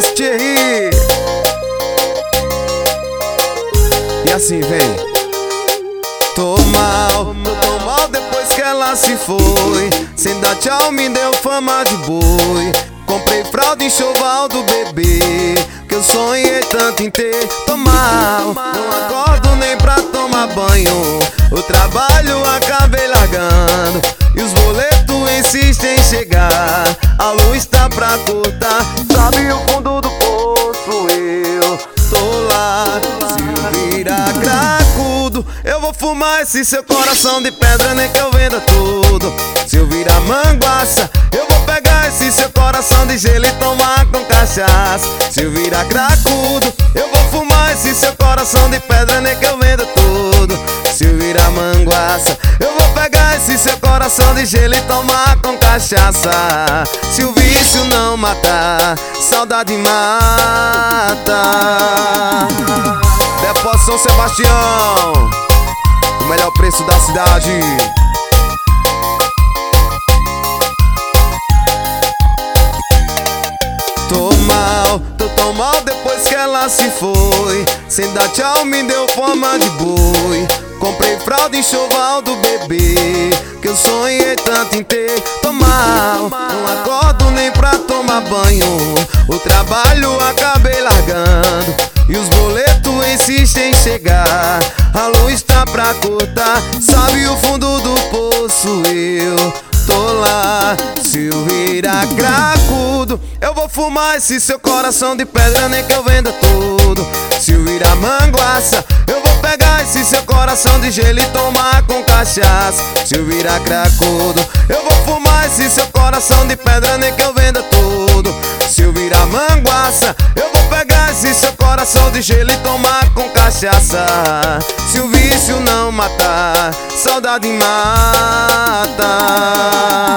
Sucesso, Thierry. E assim vem. Tô mal depois que ela se foi. Sem dar tchau me deu fama de boi. Comprei fralda, enxoval do bebê, que eu sonhei tanto em ter. Tô mal, não acordo nem pra tomar banho. O trabalho acabei largando e os boletos insistem em chegar. A luz tá pra cortar, sabe o fundo do poço, eu tô lá. Se virar cracudo, eu vou fumar esse seu coração de pedra, nem que eu venda tudo. Se eu virar manguaça, eu vou pegar esse seu coração de gelo e tomar com cachaça. Se eu virar cracudo, eu vou fumar esse seu coração de pedra, nem que eu venda tudo. Se eu virar manguaça, eu vou pegar esse seu coração de gelo e tomar com cachaça. Se o vício não matar, saudade mata. Depósito São Sebastião, o melhor preço da cidade. Tô tão mal depois que ela se foi. Sem dar tchau me deu fama de boi. Comprei fralda, enxoval do bebê, que eu sonhei tanto em ter. Tô mal, não acordo nem pra tomar banho. O trabalho acabei largando e os boletos insistem em chegar. A luz tá pra cortar, sabe o fundo do poço, eu tô lá. Se eu virar cracudo, eu vou fumar esse seu coração de pedra, nem que eu venda tudo. Se eu virar manguaça, eu vou pegar esse seu coração de gelo e tomar com cachaça. Se eu virar cracudo, eu vou fumar esse seu coração de pedra, nem que eu venda tudo. Se eu virar manguaça, eu vou pegar esse seu coração de gelo e tomar com cachaça. Se o vício não matar, saudade mata.